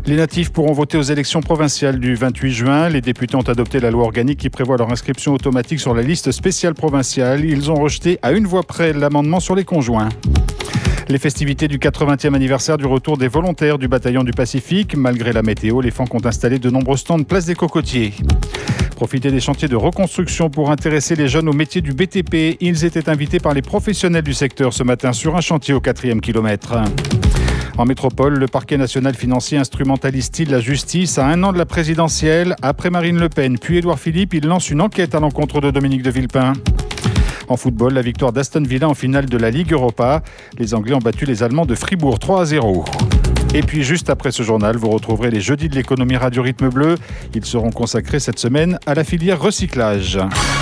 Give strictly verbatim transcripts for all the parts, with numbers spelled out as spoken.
Les natifs pourront voter aux élections provinciales du vingt-huit juin. Les députés ont adopté la loi organique qui prévoit leur inscription automatique sur la liste spéciale provinciale. Ils ont rejeté à une voix près l'amendement sur les conjoints. Les festivités du quatre-vingtième anniversaire du retour des volontaires du bataillon du Pacifique. Malgré la météo, les F A N C ont installé de nombreux stands place des Cocotiers. Profiter des chantiers de reconstruction pour intéresser les jeunes au métier du B T P. Ils étaient invités par les professionnels du secteur ce matin sur un chantier au quatrième kilomètre. En métropole, le parquet national financier instrumentalise-t-il la justice à un an de la présidentielle? Après Marine Le Pen puis Édouard Philippe, il lance une enquête à l'encontre de Dominique de Villepin. En football, la victoire d'Aston Villa en finale de la Ligue Europa. Les Anglais ont battu les Allemands de Fribourg trois à zéro. Et puis juste après ce journal, vous retrouverez les jeudis de l'économie Radio Rythme Bleu. Ils seront consacrés cette semaine à la filière recyclage.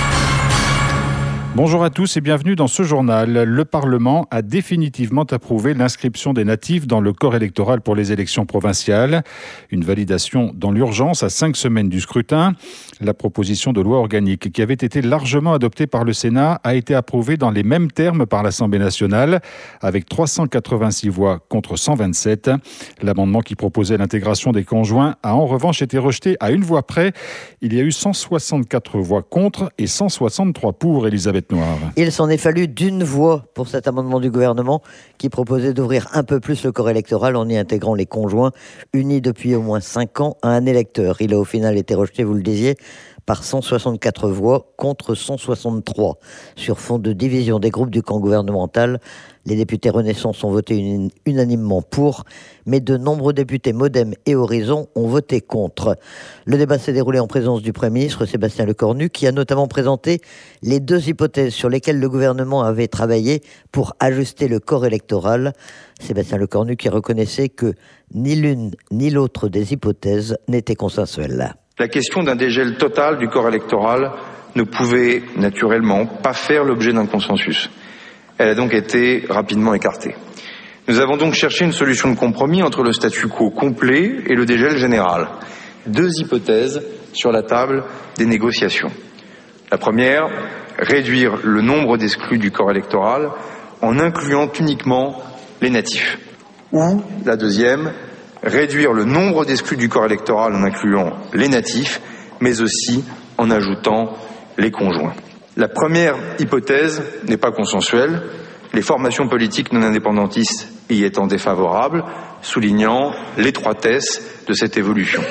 Bonjour à tous et bienvenue dans ce journal. Le Parlement a définitivement approuvé l'inscription des natifs dans le corps électoral pour les élections provinciales. Une validation dans l'urgence à cinq semaines du scrutin. La proposition de loi organique qui avait été largement adoptée par le Sénat a été approuvée dans les mêmes termes par l'Assemblée nationale avec trois cent quatre-vingt-six voix contre cent vingt-sept. L'amendement qui proposait l'intégration des conjoints a en revanche été rejeté à une voix près. Il y a eu cent soixante-quatre voix contre et cent soixante-trois pour. Elisabeth Noir. Il s'en est fallu d'une voix pour cet amendement du gouvernement qui proposait d'ouvrir un peu plus le corps électoral en y intégrant les conjoints unis depuis au moins cinq ans à un électeur. Il a au final été rejeté, vous le disiez, par cent soixante-quatre voix contre cent soixante-trois. Sur fond de division des groupes du camp gouvernemental, les députés Renaissance ont voté un- unanimement pour, mais de nombreux députés Modem et Horizon ont voté contre. Le débat s'est déroulé en présence du Premier ministre Sébastien Lecornu, qui a notamment présenté les deux hypothèses sur lesquelles le gouvernement avait travaillé pour ajuster le corps électoral. Sébastien Lecornu qui reconnaissait que ni l'une ni l'autre des hypothèses n'était consensuelle. La question d'un dégel total du corps électoral ne pouvait naturellement pas faire l'objet d'un consensus. Elle a donc été rapidement écartée. Nous avons donc cherché une solution de compromis entre le statu quo complet et le dégel général. Deux hypothèses sur la table des négociations. La première, réduire le nombre d'exclus du corps électoral en incluant uniquement les natifs. Ou la deuxième, réduire le nombre d'exclus du corps électoral en incluant les natifs, mais aussi en ajoutant les conjoints. La première hypothèse n'est pas consensuelle, les formations politiques non indépendantistes y étant défavorables, soulignant l'étroitesse de cette évolution.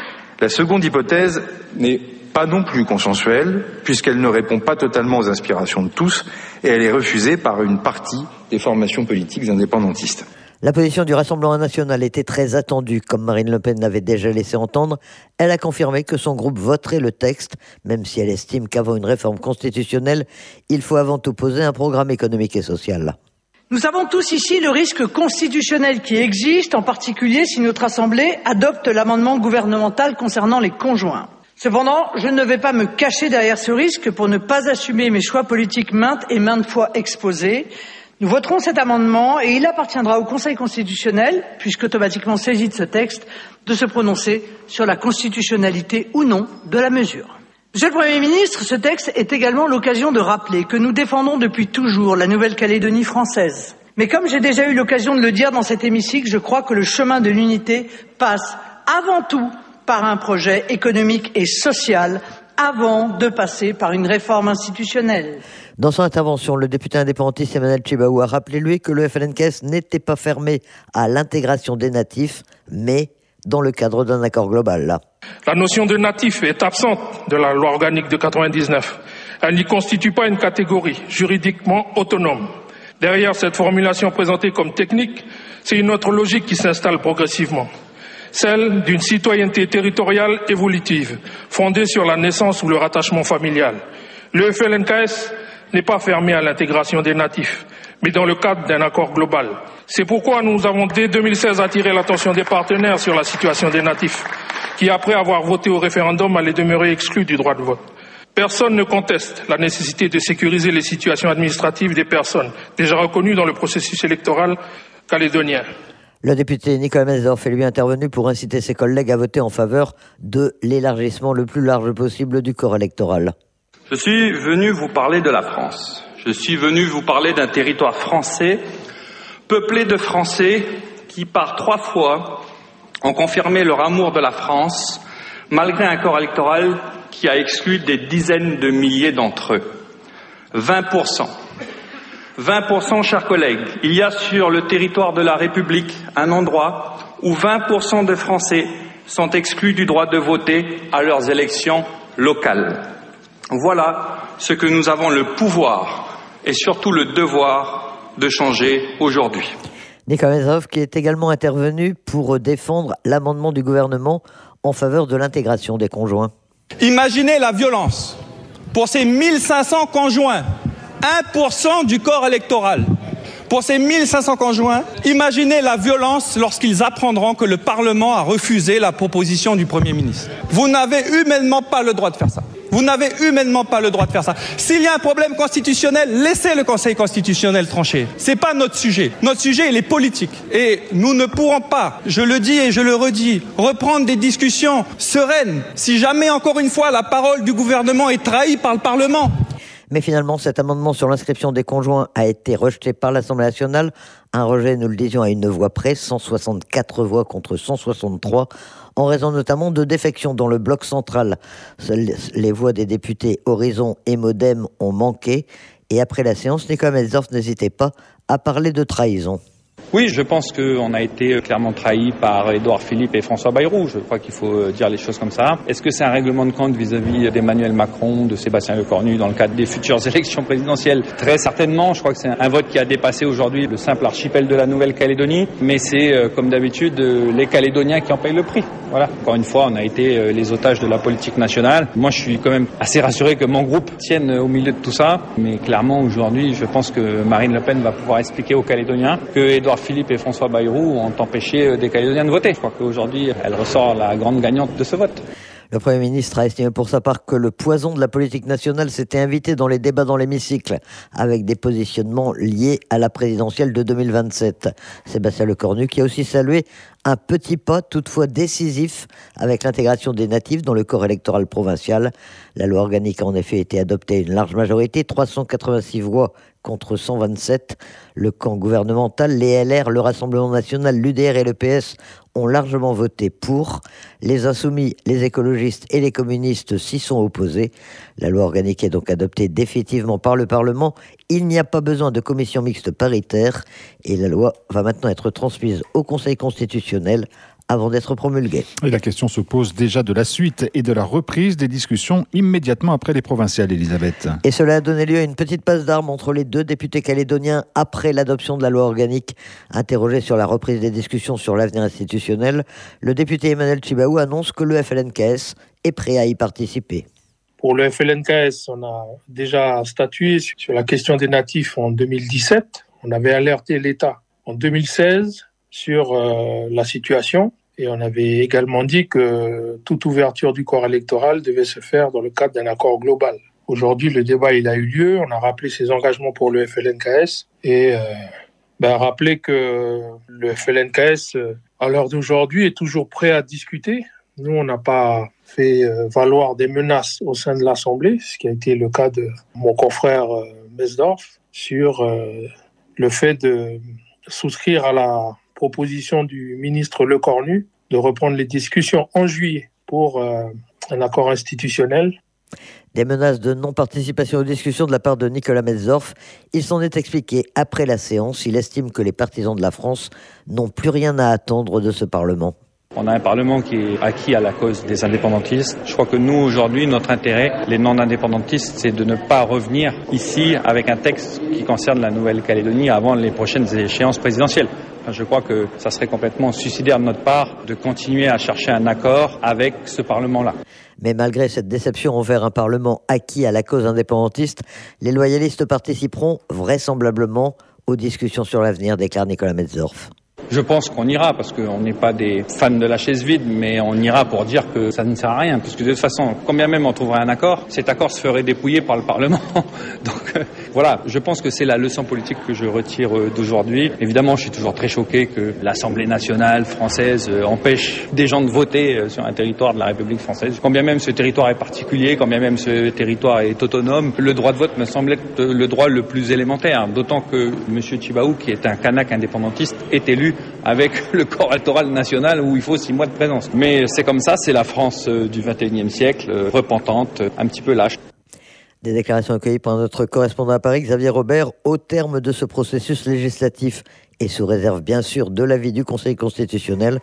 La seconde hypothèse n'est pas non plus consensuelle, puisqu'elle ne répond pas totalement aux aspirations de tous, et elle est refusée par une partie des formations politiques indépendantistes. La position du Rassemblement national était très attendue, comme Marine Le Pen l'avait déjà laissé entendre. Elle a confirmé que son groupe voterait le texte, même si elle estime qu'avant une réforme constitutionnelle, il faut avant tout poser un programme économique et social. Nous savons tous ici le risque constitutionnel qui existe, en particulier si notre Assemblée adopte l'amendement gouvernemental concernant les conjoints. Cependant, je ne vais pas me cacher derrière ce risque pour ne pas assumer mes choix politiques maintes et maintes fois exposés. Nous voterons cet amendement et il appartiendra au Conseil constitutionnel, puisque automatiquement saisi de ce texte, de se prononcer sur la constitutionnalité ou non de la mesure. Monsieur le Premier ministre, ce texte est également l'occasion de rappeler que nous défendons depuis toujours la Nouvelle-Calédonie française. Mais comme j'ai déjà eu l'occasion de le dire dans cet hémicycle, je crois que le chemin de l'unité passe avant tout par un projet économique et social, avant de passer par une réforme institutionnelle. Dans son intervention, le député indépendantiste Emmanuel Tjibaou a rappelé, lui, que le F L N K S n'était pas fermé à l'intégration des natifs, mais dans le cadre d'un accord global. Là. La notion de natif est absente de la loi organique de quatre-vingt-dix-neuf. Elle n'y constitue pas une catégorie juridiquement autonome. Derrière cette formulation présentée comme technique, c'est une autre logique qui s'installe progressivement. Celle d'une citoyenneté territoriale évolutive, fondée sur la naissance ou le rattachement familial. Le F L N K S n'est pas fermé à l'intégration des natifs, mais dans le cadre d'un accord global. C'est pourquoi nous avons dès deux mille seize attiré l'attention des partenaires sur la situation des natifs, qui après avoir voté au référendum allaient demeurer exclus du droit de vote. Personne ne conteste la nécessité de sécuriser les situations administratives des personnes déjà reconnues dans le processus électoral calédonien. Le député Nicolas Mesdorf est lui intervenu pour inciter ses collègues à voter en faveur de l'élargissement le plus large possible du corps électoral. Je suis venu vous parler de la France. Je suis venu vous parler d'un territoire français, peuplé de Français qui, par trois fois, ont confirmé leur amour de la France, malgré un corps électoral qui a exclu des dizaines de milliers d'entre eux. vingt pour cent. vingt pour cent, chers collègues. Il y a sur le territoire de la République un endroit où vingt pour cent de Français sont exclus du droit de voter à leurs élections locales. Voilà ce que nous avons le pouvoir et surtout le devoir de changer aujourd'hui. Nicolas Metzdorf qui est également intervenu pour défendre l'amendement du gouvernement en faveur de l'intégration des conjoints. Imaginez la violence pour ces mille cinq cents conjoints, un pour cent du corps électoral. Pour ces mille cinq cents conjoints, imaginez la violence lorsqu'ils apprendront que le Parlement a refusé la proposition du Premier ministre. Vous n'avez humainement pas le droit de faire ça. Vous n'avez humainement pas le droit de faire ça. S'il y a un problème constitutionnel, laissez le Conseil constitutionnel trancher. C'est pas notre sujet. Notre sujet, il est politique. Et nous ne pourrons pas, je le dis et je le redis, reprendre des discussions sereines si jamais, encore une fois, la parole du gouvernement est trahie par le Parlement. Mais finalement, cet amendement sur l'inscription des conjoints a été rejeté par l'Assemblée nationale. Un rejet, nous le disions, à une voix près, cent soixante-quatre voix contre cent soixante-trois, en raison notamment de défections dans le bloc central. Les voix des députés Horizon et Modem ont manqué. Et après la séance, Nicolas Metzdorf n'hésitait pas à parler de trahison. Oui, je pense qu'on a été clairement trahi par Édouard Philippe et François Bayrou. Je crois qu'il faut dire les choses comme ça. Est-ce que c'est un règlement de compte vis-à-vis d'Emmanuel Macron, de Sébastien Lecornu dans le cadre des futures élections présidentielles? Très certainement. Je crois que c'est un vote qui a dépassé aujourd'hui le simple archipel de la Nouvelle-Calédonie. Mais c'est, comme d'habitude, les Calédoniens qui en payent le prix. Voilà. Encore une fois, on a été les otages de la politique nationale. Moi, je suis quand même assez rassuré que mon groupe tienne au milieu de tout ça. Mais clairement, aujourd'hui, je pense que Marine Le Pen va pouvoir expliquer aux Calédoniens que Édouard Philippe et François Bayrou ont empêché des Calédoniens de voter. Je crois qu'aujourd'hui, elle ressort la grande gagnante de ce vote. Le Premier ministre a estimé pour sa part que le poison de la politique nationale s'était invité dans les débats dans l'hémicycle, avec des positionnements liés à la présidentielle de deux mille vingt-sept. Sébastien Lecornu qui a aussi salué un petit pas toutefois décisif avec l'intégration des natifs dans le corps électoral provincial. La loi organique a en effet été adoptée à une large majorité, trois cent quatre-vingt-six voix contre cent vingt-sept. Le camp gouvernemental, les L R, le Rassemblement national, l'U D R et le P S ont largement voté pour. Les Insoumis, les écologistes et les communistes s'y sont opposés. La loi organique est donc adoptée définitivement par le Parlement. Il n'y a pas besoin de commission mixte paritaire et la loi va maintenant être transmise au Conseil constitutionnel avant d'être promulguée. Et la question se pose déjà de la suite et de la reprise des discussions immédiatement après les provinciales, Elisabeth. Et cela a donné lieu à une petite passe d'armes entre les deux députés calédoniens après l'adoption de la loi organique. Interrogé sur la reprise des discussions sur l'avenir institutionnel, le député Emmanuel Tjibaou annonce que le F L N K S est prêt à y participer. Pour le F L N K S, on a déjà statué sur la question des natifs en deux mille dix-sept. On avait alerté l'État en deux mille seize sur euh, la situation et on avait également dit que toute ouverture du corps électoral devait se faire dans le cadre d'un accord global. Aujourd'hui, le débat il a eu lieu, on a rappelé ses engagements pour le F L N K S et euh, ben, rappelé que le F L N K S, euh, à l'heure d'aujourd'hui, est toujours prêt à discuter. Nous, on n'a pas fait euh, valoir des menaces au sein de l'Assemblée, ce qui a été le cas de mon confrère euh, Metzdorf, sur euh, le fait de souscrire à la proposition du ministre Lecornu de reprendre les discussions en juillet pour euh, un accord institutionnel. Des menaces de non-participation aux discussions de la part de Nicolas Metzdorf. Il s'en est expliqué après la séance. Il estime que les partisans de la France n'ont plus rien à attendre de ce Parlement. On a un Parlement qui est acquis à la cause des indépendantistes. Je crois que nous, aujourd'hui, notre intérêt, les non-indépendantistes, c'est de ne pas revenir ici avec un texte qui concerne la Nouvelle-Calédonie avant les prochaines échéances présidentielles. Enfin, je crois que ça serait complètement suicidaire de notre part de continuer à chercher un accord avec ce Parlement-là. Mais malgré cette déception envers un Parlement acquis à la cause indépendantiste, les loyalistes participeront vraisemblablement aux discussions sur l'avenir, déclare Nicolas Metzdorf. Je pense qu'on ira, parce qu'on n'est pas des fans de la chaise vide, mais on ira pour dire que ça ne sert à rien, puisque de toute façon, quand bien même on trouverait un accord, cet accord se ferait dépouiller par le Parlement. Donc euh, voilà, je pense que c'est la leçon politique que je retire euh, d'aujourd'hui. Évidemment, je suis toujours très choqué que l'Assemblée nationale française euh, empêche des gens de voter euh, sur un territoire de la République française. Quand bien même ce territoire est particulier, quand bien même ce territoire est autonome, le droit de vote me semble être le droit le plus élémentaire, d'autant que M. Tjibaou, qui est un Kanak indépendantiste, est élu avec le corps électoral national où il faut six mois de présence. Mais c'est comme ça, c'est la France du vingt et unième siècle, repentante, un petit peu lâche. Des déclarations accueillies par notre correspondant à Paris, Xavier Robert, au terme de ce processus législatif et sous réserve bien sûr de l'avis du Conseil constitutionnel.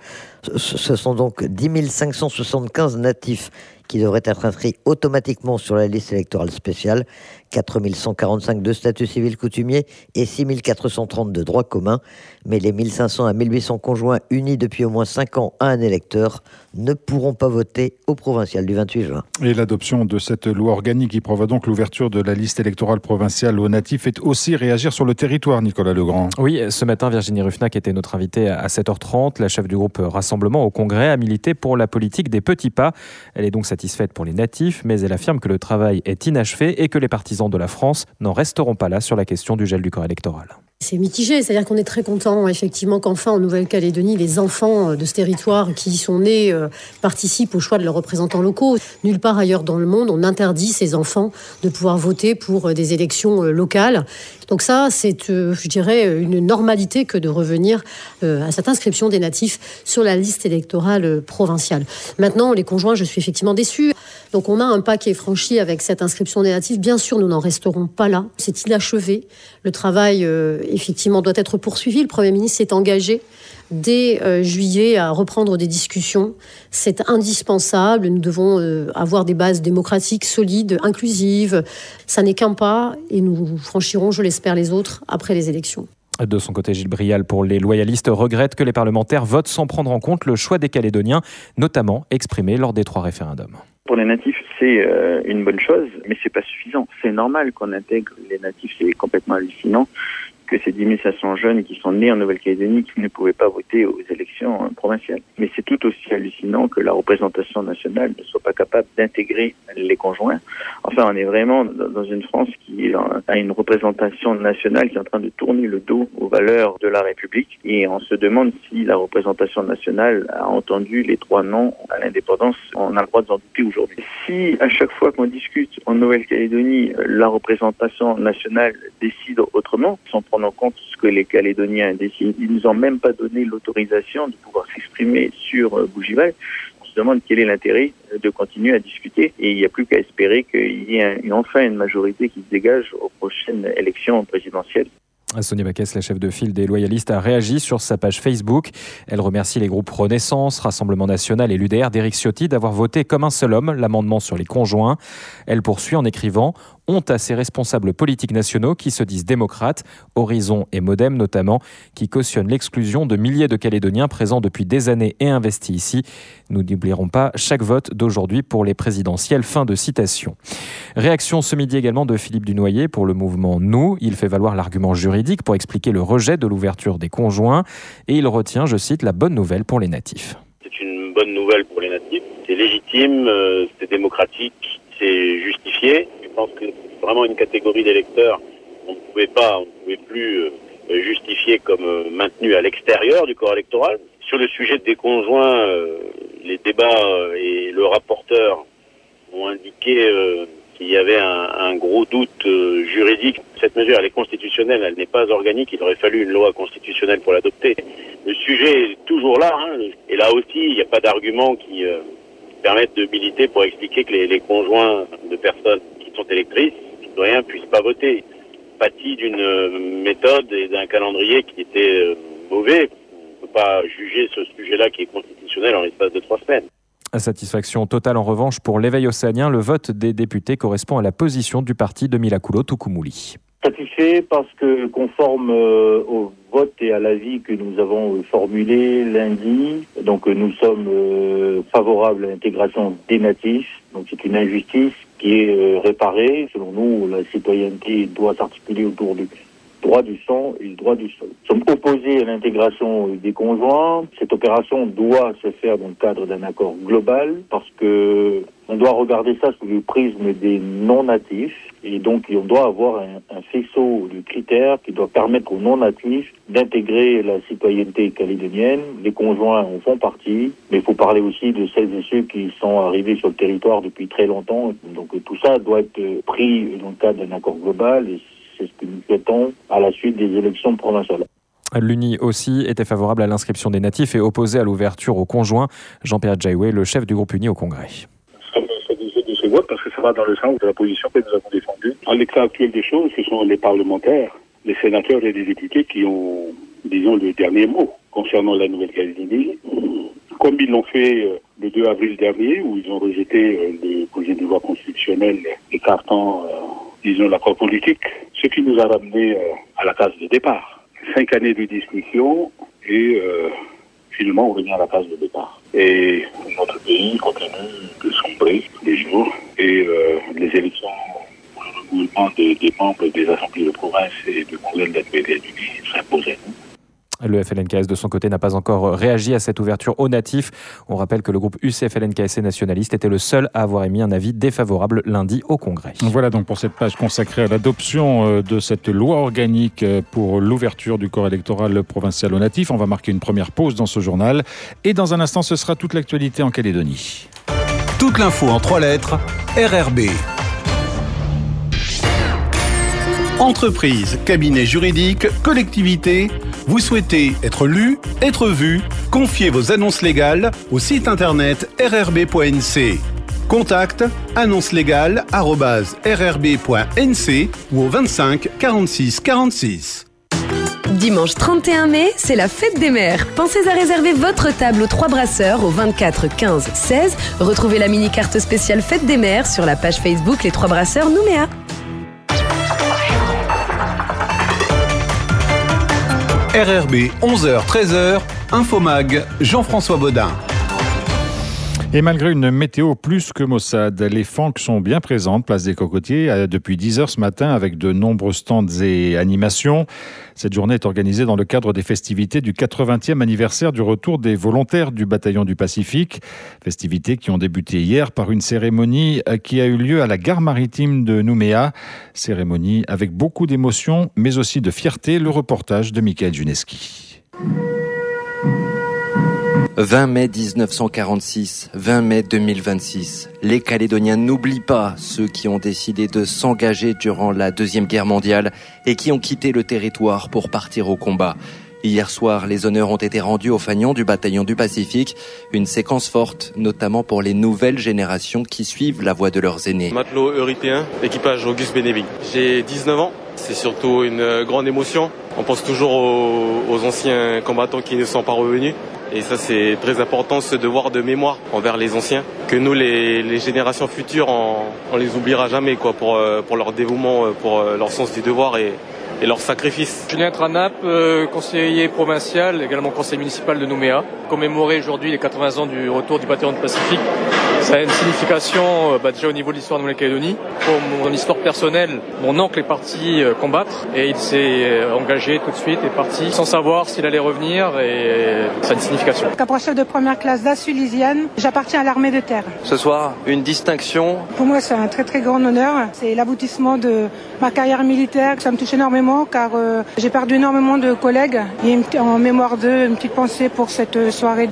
Ce sont donc dix mille cinq cent soixante-quinze natifs qui devraient être inscrits automatiquement sur la liste électorale spéciale, quatre mille cent quarante-cinq de statut civil coutumier et six mille quatre cent trente de droit commun. Mais les mille cinq cents à mille huit cents conjoints unis depuis au moins cinq ans à un électeur ne pourront pas voter au provincial du vingt-huit juin. Et l'adoption de cette loi organique qui prévoit donc l'ouverture de la liste électorale provinciale aux natifs est aussi réagir sur le territoire, Nicolas Legrand. Oui, ce matin, Virginie Ruffnac était notre invitée à sept heures trente. La chef du groupe Rassemblement au Congrès a milité pour la politique des petits pas. Elle est donc satisfaite pour les natifs, mais elle affirme que le travail est inachevé et que les partisans de la France n'en resteront pas là sur la question du gel du corps électoral. C'est mitigé, c'est-à-dire qu'on est très content effectivement qu'enfin en Nouvelle-Calédonie, les enfants de ce territoire qui y sont nés euh, participent au choix de leurs représentants locaux. Nulle part ailleurs dans le monde, on interdit ces enfants de pouvoir voter pour euh, des élections euh, locales. Donc ça, c'est, euh, je dirais, une normalité que de revenir euh, à cette inscription des natifs sur la liste électorale euh, provinciale. Maintenant, les conjoints, je suis effectivement déçue. Donc on a un pas qui est franchi avec cette inscription des natifs. Bien sûr, nous n'en resterons pas là. C'est inachevé. Le travail, euh, effectivement, doit être poursuivi. Le Premier ministre s'est engagé dès euh, juillet à reprendre des discussions. C'est indispensable. Nous devons euh, avoir des bases démocratiques solides, inclusives. Ça n'est qu'un pas et nous franchirons, je l'espère, les autres après les élections. De son côté, Gilles Brial, pour les loyalistes, regrette que les parlementaires votent sans prendre en compte le choix des Calédoniens, notamment exprimé lors des trois référendums. Pour les natifs, c'est euh, une bonne chose, mais c'est pas suffisant. C'est normal qu'on intègre les natifs, c'est complètement hallucinant que ces dix mille cinq cents jeunes qui sont nés en Nouvelle-Calédonie qui ne pouvaient pas voter aux élections euh, provinciales. Mais c'est tout aussi hallucinant que la représentation nationale ne soit pas capable d'intégrer les conjoints. Enfin, on est vraiment dans une France qui a une représentation nationale qui est en train de tourner le dos aux valeurs de la République. Et on se demande si la représentation nationale a entendu les trois non à l'indépendance. On a le droit de s'en douter aujourd'hui. Si à chaque fois qu'on discute en Nouvelle-Calédonie, la représentation nationale décide autrement, sans prendre en compte ce que les Calédoniens décident, ils nous ont même pas donné l'autorisation de pouvoir s'exprimer sur euh, Bougival. On se demande quel est l'intérêt de continuer à discuter et il n'y a plus qu'à espérer qu'il y ait un, enfin une majorité qui se dégage aux prochaines élections présidentielles. Sonia Baquès, la chef de file des loyalistes, a réagi sur sa page Facebook. Elle remercie les groupes Renaissance, Rassemblement National et l'U D R d'Éric Ciotti d'avoir voté comme un seul homme l'amendement sur les conjoints. Elle poursuit en écrivant « Honte à ces responsables politiques nationaux qui se disent démocrates, Horizon et Modem notamment, qui cautionnent l'exclusion de milliers de Calédoniens présents depuis des années et investis ici. Nous n'oublierons pas chaque vote d'aujourd'hui pour les présidentielles. » Fin de citation. Réaction ce midi également de Philippe Dunoyer pour le mouvement Nous. Il fait valoir l'argument juridique pour expliquer le rejet de l'ouverture des conjoints et il retient, je cite, la bonne nouvelle pour les natifs. C'est une bonne nouvelle pour les natifs. C'est légitime, c'est démocratique, c'est justifié. Je pense que c'est vraiment une catégorie d'électeurs qu'on ne pouvait pas, on ne pouvait plus justifier comme maintenu à l'extérieur du corps électoral. Sur le sujet des conjoints, les débats et le rapporteur ont indiqué qu'il y avait un, un gros doute juridique. Cette mesure, elle est constitutionnelle, elle n'est pas organique, il aurait fallu une loi constitutionnelle pour l'adopter. Le sujet est toujours là, hein, et là aussi, il n'y a pas d'argument qui euh, permettent de militer pour expliquer que les, les conjoints de personnes qui sont électrices, citoyens, puissent pas voter. Pâtit d'une méthode et d'un calendrier qui était euh, mauvais. On ne peut pas juger ce sujet-là qui est constitutionnel en l'espace de trois semaines. Satisfaction totale en revanche pour l'éveil océanien. Le vote des députés correspond à la position du parti de Milakoulo Tukumuli. Satisfait parce que conforme euh, au vote et à l'avis que nous avons formulé lundi, donc nous sommes euh, favorables à l'intégration des natifs. Donc c'est une injustice qui est euh, réparée. Selon nous, la citoyenneté doit s'articuler autour du droit du sang et le droit du sol. Nous sommes opposés à l'intégration des conjoints. Cette opération doit se faire dans le cadre d'un accord global parce que on doit regarder ça sous le prisme des non-natifs et donc on doit avoir un, un faisceau de critères qui doit permettre aux non-natifs d'intégrer la citoyenneté calédonienne. Les conjoints en font partie, mais il faut parler aussi de celles et ceux qui sont arrivés sur le territoire depuis très longtemps. Donc tout ça doit être pris dans le cadre d'un accord global et c'est ce que nous souhaitons à la suite des élections provinciales. L'U N I aussi était favorable à l'inscription des natifs et opposé à l'ouverture aux conjoints. Jean-Pierre Adjaoué, le chef du groupe U N I au Congrès. Ça me satisfait de ce vote parce que ça va dans le sens de la position que nous avons défendue. En l'état actuel des choses, ce sont les parlementaires, les sénateurs et les députés qui ont, disons, le dernier mot concernant la Nouvelle-Calédonie. Comme ils l'ont fait le deux avril dernier, où ils ont rejeté le projet de loi constitutionnelle écartant, euh, disons, l'accord politique, ce qui nous a ramené à la case de départ. Cinq années de discussion et euh, finalement on revient à la case de départ. Et notre pays continue de sombrer les jours et euh, les élections pour le regroupement des, des membres des assemblées de province et de congrès de la Nouvelle-Calédonie s'imposent à nous. Le F L N K S de son côté n'a pas encore réagi à cette ouverture aux natifs. On rappelle que le groupe U C F L N K S nationaliste était le seul à avoir émis un avis défavorable lundi au Congrès. Voilà donc pour cette page consacrée à l'adoption de cette loi organique pour l'ouverture du corps électoral provincial aux natifs. On va marquer une première pause dans ce journal et dans un instant ce sera toute l'actualité en Calédonie. Toute l'info en trois lettres, R R B. Entreprise, cabinet juridique, collectivité, vous souhaitez être lu, être vu, confiez vos annonces légales au site internet r r b point n c. Contact annonce légale arobase r r b point n c ou au vingt-cinq quarante-six quarante-six. Dimanche trente et un mai, c'est la fête des mères. Pensez à réserver votre table aux Trois Brasseurs au vingt-quatre quinze seize. Retrouvez la mini-carte spéciale fête des mères sur la page Facebook Les Trois Brasseurs Nouméa. R R B, onze heures treize heures, Infomag, Jean-François Baudin. Et malgré une météo plus que maussade, les fanques sont bien présentes, place des Cocotiers, depuis dix heures ce matin avec de nombreux stands et animations. Cette journée est organisée dans le cadre des festivités du quatre-vingtième anniversaire du retour des volontaires du bataillon du Pacifique. Festivités qui ont débuté hier par une cérémonie qui a eu lieu à la gare maritime de Nouméa. Cérémonie avec beaucoup d'émotion, mais aussi de fierté. Le reportage de Michael Juneski. vingt mai dix-neuf cent quarante-six, vingt mai deux mille vingt-six. Les Calédoniens n'oublient pas ceux qui ont décidé de s'engager durant la Deuxième Guerre mondiale et qui ont quitté le territoire pour partir au combat. Hier soir, les honneurs ont été rendus aux fanions du bataillon du Pacifique. Une séquence forte, notamment pour les nouvelles générations qui suivent la voie de leurs aînés. Matelot européen, équipage Auguste Bénévig. J'ai dix-neuf ans. C'est surtout une grande émotion. On pense toujours aux, aux anciens combattants qui ne sont pas revenus. Et ça, c'est très important, ce devoir de mémoire envers les anciens. Que nous, les, les générations futures, on, on les oubliera jamais, quoi, pour, pour leur dévouement, pour leur sens du devoir et, et leur sacrifice. Julien Tranap, euh, conseiller provincial, également conseiller municipal de Nouméa. Commémorer aujourd'hui les quatre-vingts ans du retour du bataillon du Pacifique, ça a une signification euh, bah, déjà au niveau de l'histoire de Nouvelle-Calédonie. Pour mon histoire personnelle, mon oncle est parti euh, combattre et il s'est euh, engagé tout de suite, est parti sans savoir s'il allait revenir et euh, ça a une signification. Caporal-chef de première classe d'Assulisienne, j'appartiens à l'armée de terre. Ce soir, une distinction. Pour moi, c'est un très très grand honneur. C'est l'aboutissement de ma carrière militaire. Ça me touche énormément car euh, j'ai perdu énormément de collègues. Et en mémoire d'eux, une petite pensée pour cette soirée.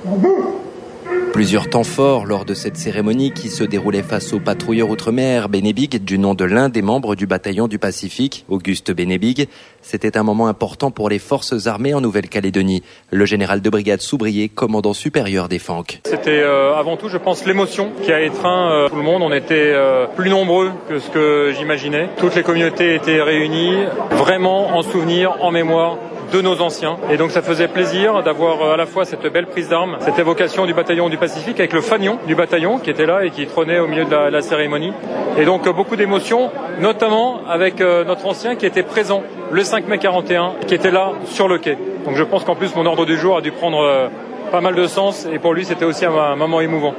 Plusieurs temps forts lors de cette cérémonie qui se déroulait face au patrouilleur outre-mer Bénébig, du nom de l'un des membres du bataillon du Pacifique, Auguste Bénébig. C'était un moment important pour les forces armées en Nouvelle-Calédonie. Le général de brigade Soubrier, commandant supérieur des Fanques. C'était euh, avant tout, je pense, l'émotion qui a étreint euh, tout le monde. On était euh, plus nombreux que ce que j'imaginais. Toutes les communautés étaient réunies, vraiment en souvenir, en mémoire de nos anciens. Et donc ça faisait plaisir d'avoir à la fois cette belle prise d'armes, cette évocation du bataillon du Pacifique avec le fanion du bataillon qui était là et qui trônait au milieu de la, la cérémonie. Et donc beaucoup d'émotions, notamment avec euh, notre ancien qui était présent le cinq mai quarante et un, qui était là sur le quai. Donc je pense qu'en plus mon ordre du jour a dû prendre euh, pas mal de sens et pour lui c'était aussi un, un moment émouvant.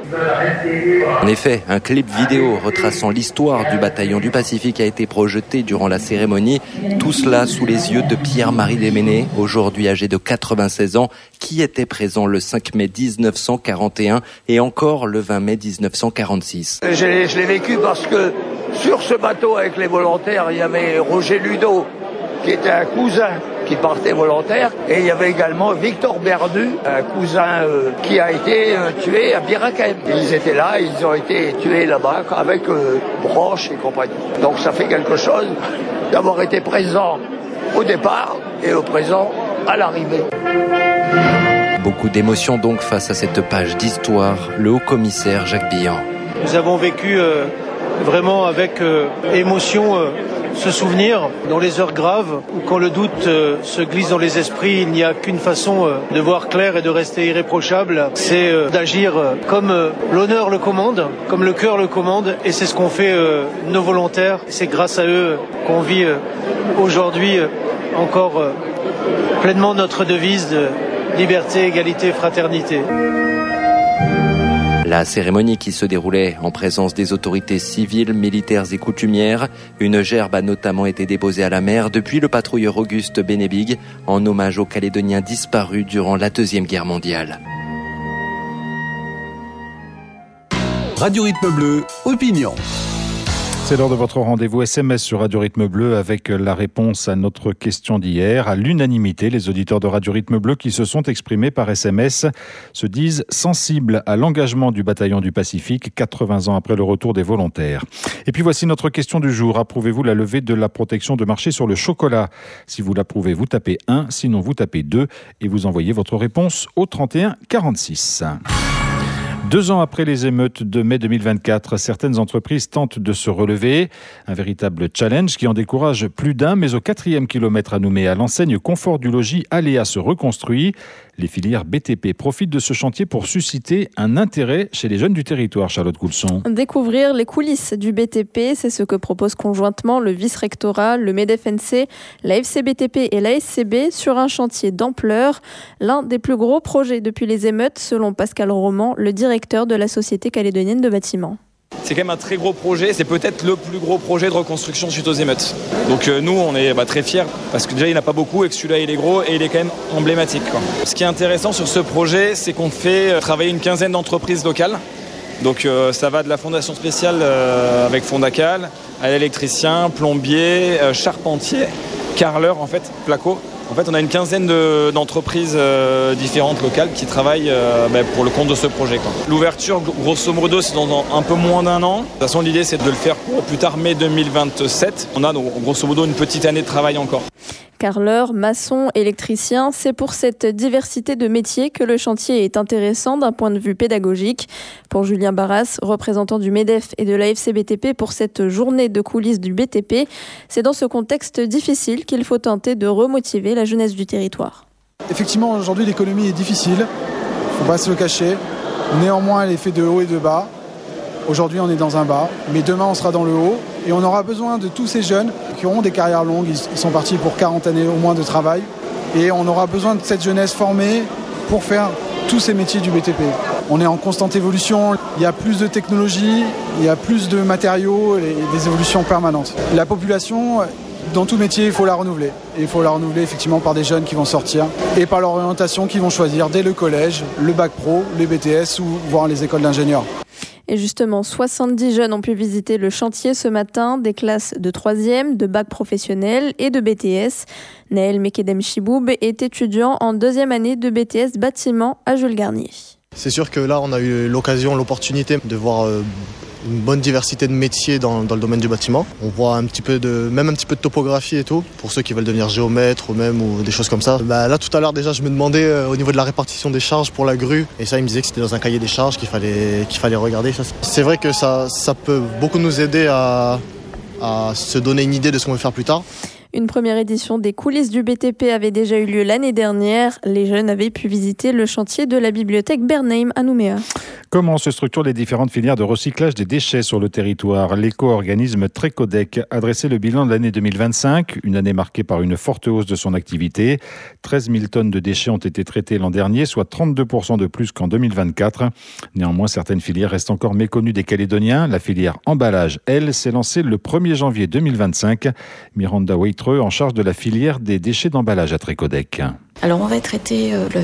En effet, un clip vidéo retraçant l'histoire du bataillon du Pacifique a été projeté durant la cérémonie. Tout cela sous les yeux de Pierre-Marie Déméné, aujourd'hui âgé de quatre-vingt-seize ans, qui était présent le cinq mai dix-neuf cent quarante et un et encore le vingt mai dix-neuf cent quarante-six. Je l'ai, je l'ai vécu parce que sur ce bateau avec les volontaires, il y avait Roger Ludo, qui était un cousin qui partait volontaire, et il y avait également Victor Berdu, un cousin euh, qui a été euh, tué à Birakem. Ils étaient là, ils ont été tués là-bas avec euh, Broche et compagnie. Donc ça fait quelque chose d'avoir été présent au départ et au présent à l'arrivée. Beaucoup d'émotions donc face à cette page d'histoire. Le haut-commissaire Jacques Billan. Nous avons vécu euh, vraiment avec euh, émotion euh, ce souvenir dans les heures graves où quand le doute euh, se glisse dans les esprits, il n'y a qu'une façon euh, de voir clair et de rester irréprochable, c'est euh, d'agir euh, comme euh, l'honneur le commande, comme le cœur le commande, et c'est ce qu'ont fait euh, nos volontaires. C'est grâce à eux qu'on vit euh, aujourd'hui euh, encore euh, pleinement notre devise de liberté, égalité, fraternité. La cérémonie qui se déroulait en présence des autorités civiles, militaires et coutumières. Une gerbe a notamment été déposée à la mer depuis le patrouilleur Auguste Bénébig en hommage aux Calédoniens disparus durant la Deuxième Guerre mondiale. Radio Rythme Bleu, opinion. C'est l'heure de votre rendez-vous S M S sur Radio Rythme Bleu avec la réponse à notre question d'hier. À l'unanimité, les auditeurs de Radio Rythme Bleu qui se sont exprimés par S M S se disent sensibles à l'engagement du bataillon du Pacifique quatre-vingts ans après le retour des volontaires. Et puis voici notre question du jour. Approuvez-vous la levée de la protection de marché sur le chocolat ? Si vous l'approuvez, vous tapez un, sinon vous tapez deux et vous envoyez votre réponse au trente et un quarante-six. Deux ans après les émeutes de mai deux mille vingt-quatre, certaines entreprises tentent de se relever. Un véritable challenge qui en décourage plus d'un, mais au quatrième kilomètre à Nouméa, l'enseigne Confort du Logis Aléa se reconstruit. Les filières B T P profitent de ce chantier pour susciter un intérêt chez les jeunes du territoire. Charlotte Coulson. Découvrir les coulisses du B T P, c'est ce que propose conjointement le vice-rectorat, le MEDEF-N C, la F C B T P et la S C B sur un chantier d'ampleur. L'un des plus gros projets depuis les émeutes, selon Pascal Roman, le directeur de la Société calédonienne de bâtiments. C'est quand même un très gros projet, c'est peut-être le plus gros projet de reconstruction suite aux émeutes. Donc euh, nous, on est bah, très fiers parce que déjà il n'y en a pas beaucoup et que celui-là il est gros et il est quand même emblématique, quoi. Ce qui est intéressant sur ce projet, c'est qu'on fait euh, travailler une quinzaine d'entreprises locales. Donc euh, ça va de la fondation spéciale euh, avec Fondacal, à l'électricien, plombier, euh, charpentier, carreleur en fait, placo. En fait, on a une quinzaine de, d'entreprises euh, différentes locales qui travaillent euh, bah, pour le compte de ce projet, quoi. L'ouverture, grosso modo, c'est dans un peu moins d'un an. De toute façon, l'idée, c'est de le faire pour plus tard mai deux mille vingt-sept. On a donc, grosso modo une petite année de travail encore. Carreleur, maçon, électricien, c'est pour cette diversité de métiers que le chantier est intéressant d'un point de vue pédagogique. Pour Julien Barras, représentant du MEDEF et de la F C B T P pour cette journée de coulisses du B T P, c'est dans ce contexte difficile qu'il faut tenter de remotiver la jeunesse du territoire. Effectivement, aujourd'hui, l'économie est difficile, il ne faut pas se le cacher. Néanmoins, elle est faite de haut et de bas. Aujourd'hui, on est dans un bas, mais demain, on sera dans le haut. Et on aura besoin de tous ces jeunes qui auront des carrières longues. Ils sont partis pour quarante années au moins de travail. Et on aura besoin de cette jeunesse formée pour faire tous ces métiers du B T P. On est en constante évolution. Il y a plus de technologies, il y a plus de matériaux et des évolutions permanentes. La population, dans tout métier, il faut la renouveler. Et il faut la renouveler effectivement par des jeunes qui vont sortir et par l'orientation qu'ils vont choisir dès le collège, le bac pro, les B T S ou voire les écoles d'ingénieurs. Et justement, soixante-dix jeunes ont pu visiter le chantier ce matin, des classes de troisième, de bac professionnel et de B T S. Naël Mekedem Chiboub est étudiant en deuxième année de B T S bâtiment à Jules Garnier. C'est sûr que là, on a eu l'occasion, l'opportunité de voir une bonne diversité de métiers dans, dans le domaine du bâtiment. On voit un petit peu de, même un petit peu de topographie et tout, pour ceux qui veulent devenir géomètres ou même ou des choses comme ça. Bah, là, tout à l'heure, déjà, je me demandais euh, au niveau de la répartition des charges pour la grue. Et ça, il me disait que c'était dans un cahier des charges qu'il fallait, qu'il fallait regarder. Ça, c'est vrai que ça, ça peut beaucoup nous aider à, à se donner une idée de ce qu'on veut faire plus tard. Une première édition des coulisses du B T P avait déjà eu lieu l'année dernière. Les jeunes avaient pu visiter le chantier de la bibliothèque Bernheim à Nouméa. Comment se structurent les différentes filières de recyclage des déchets sur le territoire ? L'éco-organisme Trécodec a dressé le bilan de l'année deux mille vingt-cinq, une année marquée par une forte hausse de son activité. treize mille tonnes de déchets ont été traitées l'an dernier, soit trente-deux pour cent de plus qu'en deux mille vingt-quatre. Néanmoins, certaines filières restent encore méconnues des Calédoniens. La filière emballage, elle, s'est lancée le premier janvier deux mille vingt-cinq. Miranda Weitreux, en charge de la filière des déchets d'emballage à Trécodec. Alors on va traiter euh, le verre,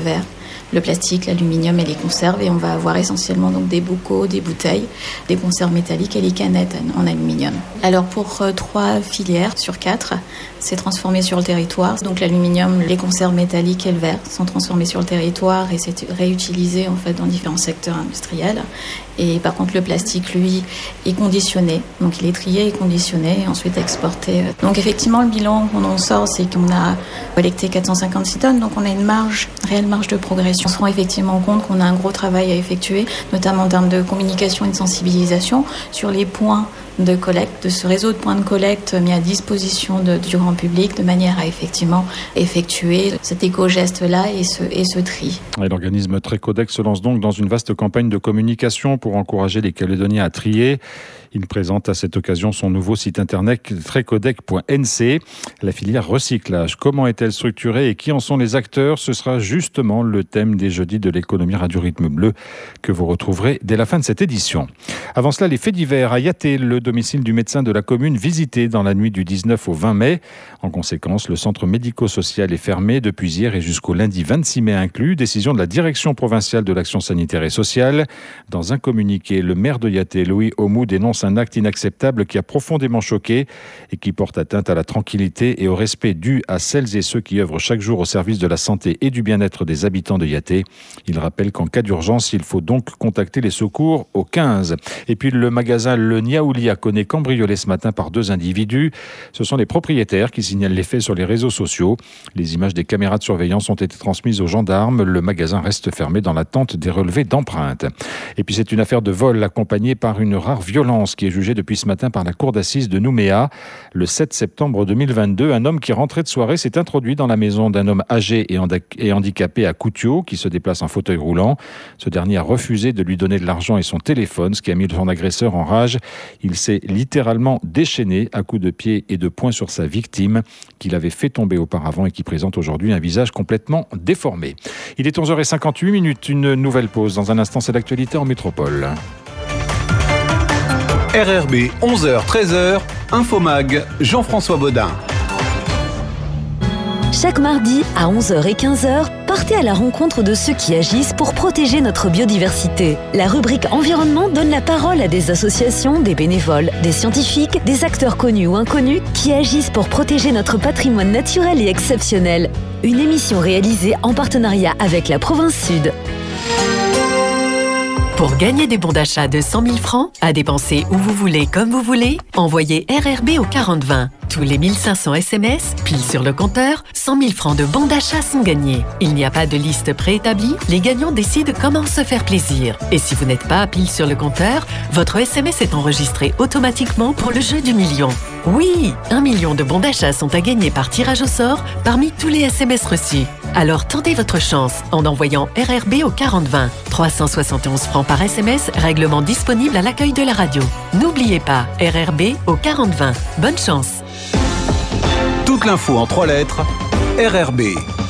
le plastique, l'aluminium et les conserves. Et on va avoir essentiellement donc des bocaux, des bouteilles, des conserves métalliques et les canettes en aluminium. Alors pour euh, trois filières sur quatre, c'est transformé sur le territoire. Donc l'aluminium, les conserves métalliques et le verre sont transformés sur le territoire et c'est réutilisé en fait dans différents secteurs industriels. Et par contre le plastique, lui, est conditionné. Donc il est trié et conditionné et ensuite exporté. Donc effectivement le bilan qu'on en sort, c'est qu'on a collecté quatre cent cinquante-six tonnes. Donc on a une marge, réelle marge de progression. On se rend effectivement compte qu'on a un gros travail à effectuer, notamment en termes de communication et de sensibilisation sur les points de collecte, de ce réseau de points de collecte mis à disposition de, du grand public de manière à effectivement effectuer cet éco-geste-là et ce, et ce tri. Et l'organisme Trecodex se lance donc dans une vaste campagne de communication pour encourager les Calédoniens à trier. Il présente à cette occasion son nouveau site internet trecodex point n c. La filière recyclage, comment est-elle structurée et qui en sont les acteurs? Ce sera justement le thème des jeudis de l'économie Radio Rythme Bleu que vous retrouverez dès la fin de cette édition. Avant cela, les faits divers à Yaté, le domicile du médecin de la commune visité dans la nuit du dix-neuf au vingt mai. En conséquence, le centre médico-social est fermé depuis hier et jusqu'au lundi vingt-six mai inclus. Décision de la direction provinciale de l'action sanitaire et sociale. Dans un communiqué, le maire de Yaté, Louis Aumou, dénonce un acte inacceptable qui a profondément choqué et qui porte atteinte à la tranquillité et au respect dû à celles et ceux qui œuvrent chaque jour au service de la santé et du bien-être des habitants de Yaté. Il rappelle qu'en cas d'urgence, il faut donc contacter les secours au quinze. Et puis le magasin Le Niaouli à Koné cambriolé ce matin par deux individus. Ce sont les propriétaires qui signalent les faits sur les réseaux sociaux. Les images des caméras de surveillance ont été transmises aux gendarmes. Le magasin reste fermé dans l'attente des relevés d'empreintes. Et puis c'est une affaire de vol accompagnée par une rare violence qui est jugée depuis ce matin par la cour d'assises de Nouméa. Le sept septembre deux mille vingt-deux, un homme qui rentrait de soirée s'est introduit dans la maison d'un homme âgé et handicapé à Coutiot qui se déplace en fauteuil roulant. Ce dernier a refusé de lui donner de l'argent et son téléphone, ce qui a mis son agresseur en rage. Il s'est littéralement déchaîné à coups de pied et de poing sur sa victime qu'il avait fait tomber auparavant et qui présente aujourd'hui un visage complètement déformé. Il est onze heures cinquante-huit minutes, une nouvelle pause. Dans un instant, c'est l'actualité en métropole. R R B, onze heures treize heures, Infomag, Jean-François Baudin. Chaque mardi à onze heures et quinze heures, partez à la rencontre de ceux qui agissent pour protéger notre biodiversité. La rubrique Environnement donne la parole à des associations, des bénévoles, des scientifiques, des acteurs connus ou inconnus qui agissent pour protéger notre patrimoine naturel et exceptionnel. Une émission réalisée en partenariat avec la Province Sud. Pour gagner des bons d'achat de cent mille francs, à dépenser où vous voulez, comme vous voulez, envoyez R R B au quarante vingt. Tous les mille cinq cents S M S, pile sur le compteur, cent mille francs de bons d'achat sont gagnés. Il n'y a pas de liste préétablie, les gagnants décident comment se faire plaisir. Et si vous n'êtes pas pile sur le compteur, votre S M S est enregistré automatiquement pour le jeu du million. Oui, un million de bons d'achat sont à gagner par tirage au sort parmi tous les S M S reçus. Alors tentez votre chance en envoyant R R B au quarante vingt. trois cent soixante et onze francs par S M S, règlement disponible à l'accueil de la radio. N'oubliez pas, R R B au quarante vingt. Bonne chance. Toute l'info en trois lettres, R R B.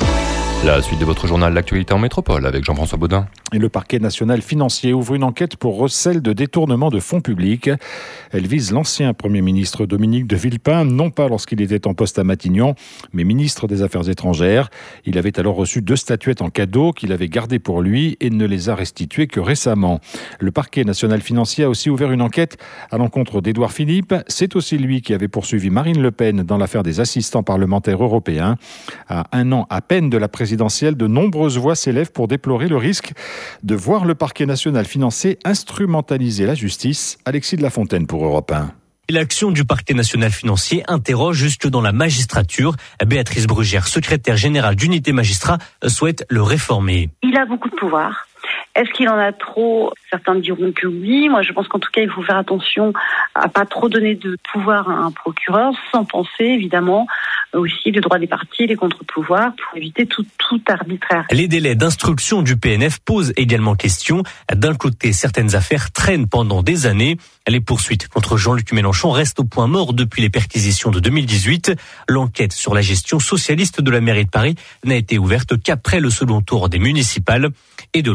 La suite de votre journal L'actualité en métropole avec Jean-François Baudin. Et le parquet national financier ouvre une enquête pour recel de détournement de fonds publics. Elle vise l'ancien Premier ministre Dominique de Villepin, non pas lorsqu'il était en poste à Matignon, mais ministre des Affaires étrangères. Il avait alors reçu deux statuettes en cadeau qu'il avait gardées pour lui et ne les a restituées que récemment. Le parquet national financier a aussi ouvert une enquête à l'encontre d'Édouard Philippe. C'est aussi lui qui avait poursuivi Marine Le Pen dans l'affaire des assistants parlementaires européens. À un an à peine de la présidentielle, de nombreuses voix s'élèvent pour déplorer le risque de voir le parquet national financier instrumentaliser la justice. Alexis de la Fontaine pour Europe un. L'action du parquet national financier interroge jusque dans la magistrature. Béatrice Brugère, secrétaire générale d'Unité Magistrat, souhaite le réformer. Il a beaucoup de pouvoir. Est-ce qu'il en a trop ? Certains diront que oui. Moi, je pense qu'en tout cas, il faut faire attention à pas trop donner de pouvoir à un procureur, sans penser, évidemment, aussi le droit des parties, les contre-pouvoirs, pour éviter tout, tout arbitraire. Les délais d'instruction du P N F posent également question. D'un côté, certaines affaires traînent pendant des années. Les poursuites contre Jean-Luc Mélenchon restent au point mort depuis les perquisitions de deux mille dix-huit. L'enquête sur la gestion socialiste de la mairie de Paris n'a été ouverte qu'après le second tour des municipales. Et de l'autre, le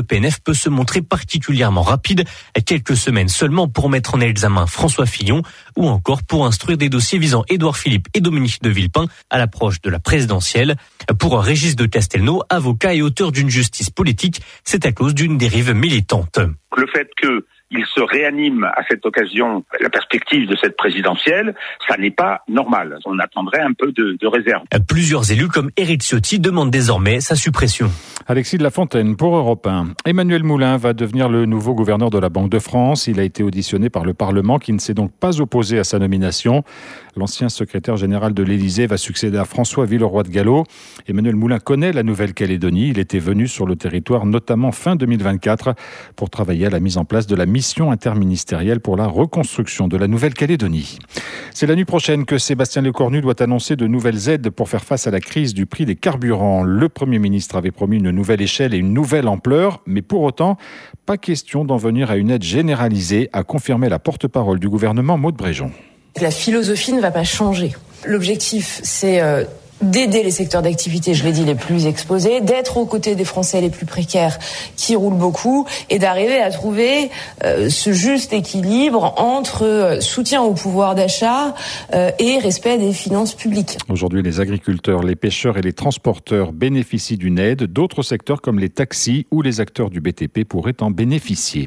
P N F peut se montrer particulièrement rapide, quelques semaines seulement pour mettre en examen François Fillon ou encore pour instruire des dossiers visant Édouard Philippe et Dominique de Villepin à l'approche de la présidentielle. Pour Régis de Castelnau, avocat et auteur d'une justice politique, c'est à cause d'une dérive militante. Le fait que il se réanime à cette occasion la perspective de cette présidentielle, ça n'est pas normal. On attendrait un peu de, de réserve. Plusieurs élus comme Éric Ciotti demandent désormais sa suppression. Alexis de la Fontaine pour Europe un. Emmanuel Moulin va devenir le nouveau gouverneur de la Banque de France. Il a été auditionné par le Parlement qui ne s'est donc pas opposé à sa nomination. L'ancien secrétaire général de l'Élysée va succéder à François Villeroy de Galhau. Emmanuel Moulin connaît la Nouvelle-Calédonie. Il était venu sur le territoire notamment fin deux mille vingt-quatre pour travailler à la mise en place de la mission interministérielle pour la reconstruction de la Nouvelle-Calédonie. C'est la nuit prochaine que Sébastien Lecornu doit annoncer de nouvelles aides pour faire face à la crise du prix des carburants. Le Premier ministre avait promis une nouvelle échelle et une nouvelle ampleur, mais pour autant, pas question d'en venir à une aide généralisée, a confirmé la porte-parole du gouvernement, Maude Bréjon. La philosophie ne va pas changer. L'objectif, c'est euh, d'aider les secteurs d'activité, je l'ai dit, les plus exposés, d'être aux côtés des Français les plus précaires qui roulent beaucoup et d'arriver à trouver euh, ce juste équilibre entre euh, soutien au pouvoir d'achat euh, et respect des finances publiques. Aujourd'hui, les agriculteurs, les pêcheurs et les transporteurs bénéficient d'une aide. D'autres secteurs comme les taxis ou les acteurs du B T P pourraient en bénéficier.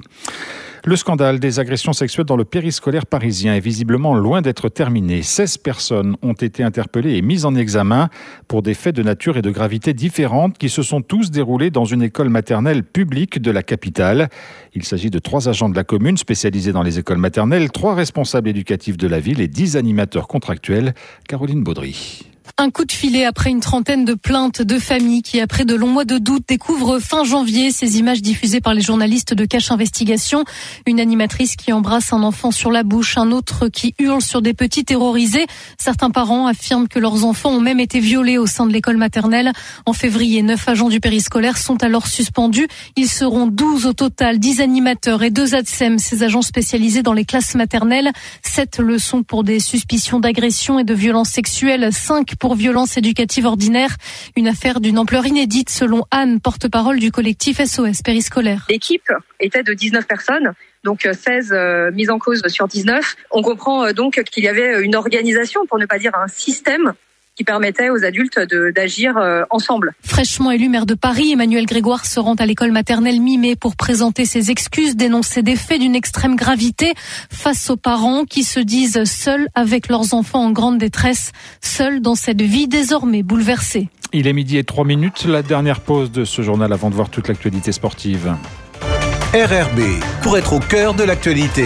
Le scandale des agressions sexuelles dans le périscolaire parisien est visiblement loin d'être terminé. seize personnes ont été interpellées et mises en examen pour des faits de nature et de gravité différentes qui se sont tous déroulés dans une école maternelle publique de la capitale. Il s'agit de trois agents de la commune spécialisés dans les écoles maternelles, trois responsables éducatifs de la ville et dix animateurs contractuels. Caroline Baudry. Un coup de filet après une trentaine de plaintes de familles qui, après de longs mois de doute, découvrent fin janvier ces images diffusées par les journalistes de Cache Investigation. Une animatrice qui embrasse un enfant sur la bouche, un autre qui hurle sur des petits terrorisés. Certains parents affirment que leurs enfants ont même été violés au sein de l'école maternelle. En février, neuf agents du périscolaire sont alors suspendus. Ils seront douze au total, dix animateurs et deux A D S E M, ces agents spécialisés dans les classes maternelles. Sept leçons pour des suspicions d'agression et de violences sexuelles, cinq pour violence éducative ordinaire. Une affaire d'une ampleur inédite selon Anne, porte-parole du collectif S O S périscolaire. L'équipe était de dix-neuf personnes, donc seize euh, mises en cause sur dix-neuf. On comprend euh, donc qu'il y avait une organisation, pour ne pas dire un système, qui permettait aux adultes de, d'agir euh, ensemble. Fraîchement élu maire de Paris, Emmanuel Grégoire se rend à l'école maternelle mi-mai pour présenter ses excuses, dénoncer des faits d'une extrême gravité face aux parents qui se disent seuls avec leurs enfants en grande détresse, seuls dans cette vie désormais bouleversée. Il est midi et trois minutes, la dernière pause de ce journal avant de voir toute l'actualité sportive. R R B, pour être au cœur de l'actualité.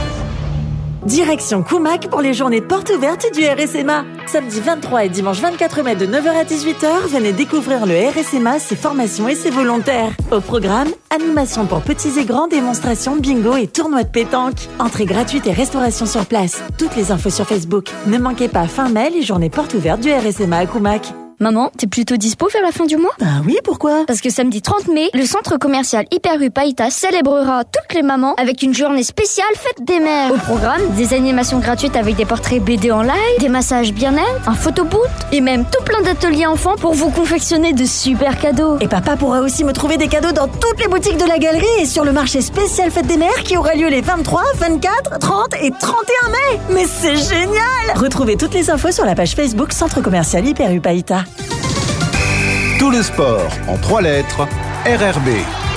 Direction Koumak pour les journées portes ouvertes du R S M A. Samedi vingt-trois et dimanche vingt-quatre mai de neuf heures à dix-huit heures, venez découvrir le R S M A, ses formations et ses volontaires. Au programme, animation pour petits et grands, démonstrations, bingo et tournois de pétanque. Entrée gratuite et restauration sur place. Toutes les infos sur Facebook. Ne manquez pas fin mai les journées portes ouvertes du R S M A à Koumak. Maman, t'es plutôt dispo vers la fin du mois? Bah oui, pourquoi? Parce que samedi trente mai, le centre commercial Hyper U Païta célébrera toutes les mamans avec une journée spéciale fête des mères. Au programme, des animations gratuites avec des portraits B D en live, des massages bien-être, un photobooth et même tout plein d'ateliers enfants pour vous confectionner de super cadeaux. Et papa pourra aussi me trouver des cadeaux dans toutes les boutiques de la galerie et sur le marché spécial fête des mères qui aura lieu les vingt-trois, vingt-quatre, trente et trente et un mai. Mais c'est génial! Retrouvez toutes les infos sur la page Facebook Centre commercial Hyper U Païta. Tout le sport en trois lettres, R R B.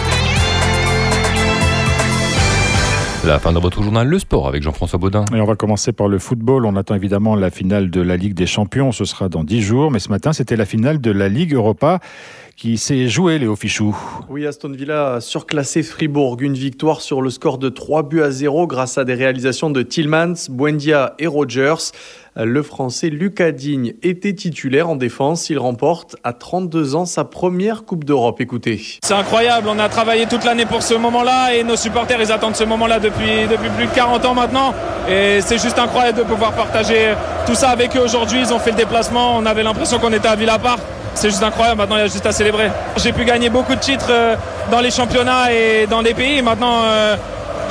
La fin de votre journal, le sport avec Jean-François Baudin. Et on va commencer par le football. On attend évidemment la finale de la Ligue des Champions. Ce sera dans dix jours. Mais ce matin, c'était la finale de la Ligue Europa qui s'est jouée, Léo Fichou. Oui, Aston Villa a surclassé Fribourg. Une victoire sur le score de trois buts à zéro grâce à des réalisations de Tillmans, Buendia et Rogers. Le Français Lucas Digne était titulaire en défense. Il remporte à trente-deux ans sa première Coupe d'Europe. Écoutez. C'est incroyable. On a travaillé toute l'année pour ce moment-là et nos supporters, ils attendent ce moment-là depuis, depuis plus de quarante ans maintenant. Et c'est juste incroyable de pouvoir partager tout ça avec eux aujourd'hui. Ils ont fait le déplacement. On avait l'impression qu'on était à Villa-Park. C'est juste incroyable, maintenant il y a juste à célébrer. J'ai pu gagner beaucoup de titres dans les championnats et dans les pays. Maintenant, euh,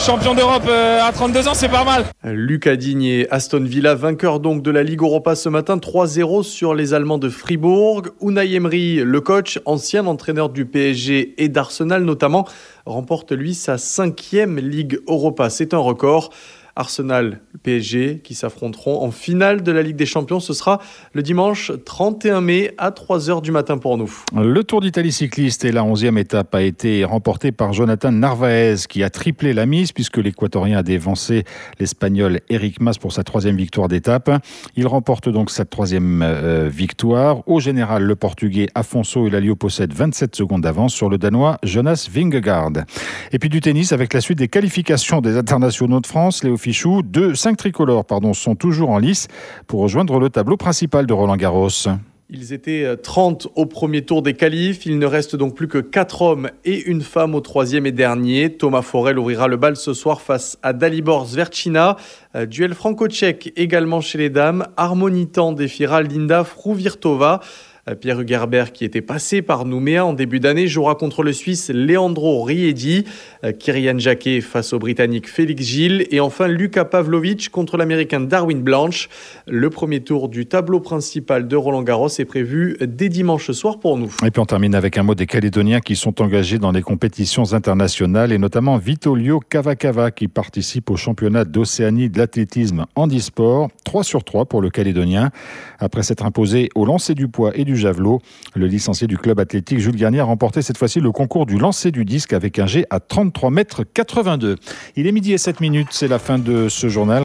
champion d'Europe à trente-deux ans, c'est pas mal. Lucas Digne et Aston Villa, vainqueurs donc de la Ligue Europa ce matin, trois zéro sur les Allemands de Fribourg. Unai Emery, le coach, ancien entraîneur du P S G et d'Arsenal notamment, remporte lui sa cinquième Ligue Europa. C'est un record. Arsenal, P S G qui s'affronteront en finale de la Ligue des Champions. Ce sera le dimanche trente et un mai à trois heures du matin pour nous. Le Tour d'Italie cycliste et la onzième étape a été remportée par Jonathan Narvaez qui a triplé la mise puisque l'Équatorien a dévancé l'Espagnol Eric Mas pour sa troisième victoire d'étape. Il remporte donc cette troisième euh, victoire. Au général, le Portugais Afonso Elalio possède vingt-sept secondes d'avance sur le Danois Jonas Vingegaard. Et puis du tennis avec la suite des qualifications des internationaux de France. Léo Fichou, deux, cinq tricolores pardon, sont toujours en lice pour rejoindre le tableau principal de Roland-Garros. Ils étaient trente au premier tour des qualifs. Il ne reste donc plus que quatre hommes et une femme au troisième et dernier. Thomas Forel ouvrira le bal ce soir face à Dalibor Zverchina. Duel franco-tchèque également chez les dames. Harmonitan défiera Linda Fruhvirtova. Pierre Hugerbert, qui était passé par Nouméa en début d'année, jouera contre le Suisse Leandro Riedi. Kyrian Jacquet face au Britannique Félix Gilles. Et enfin, Luka Pavlovic contre l'Américain Darwin Blanche. Le premier tour du tableau principal de Roland-Garros est prévu dès dimanche soir pour nous. Et puis on termine avec un mot des Calédoniens qui sont engagés dans les compétitions internationales et notamment Vitolio Cavacava qui participe au championnat d'Océanie de l'athlétisme handisport. trois sur trois pour le Calédonien. Après s'être imposé au lancer du poids et du javelot, le licencié du club athlétique Jules Garnier a remporté cette fois-ci le concours du lancer du disque avec un jet à trente-trois mètres quatre-vingt-deux. Il est midi et sept minutes, c'est la fin de ce journal.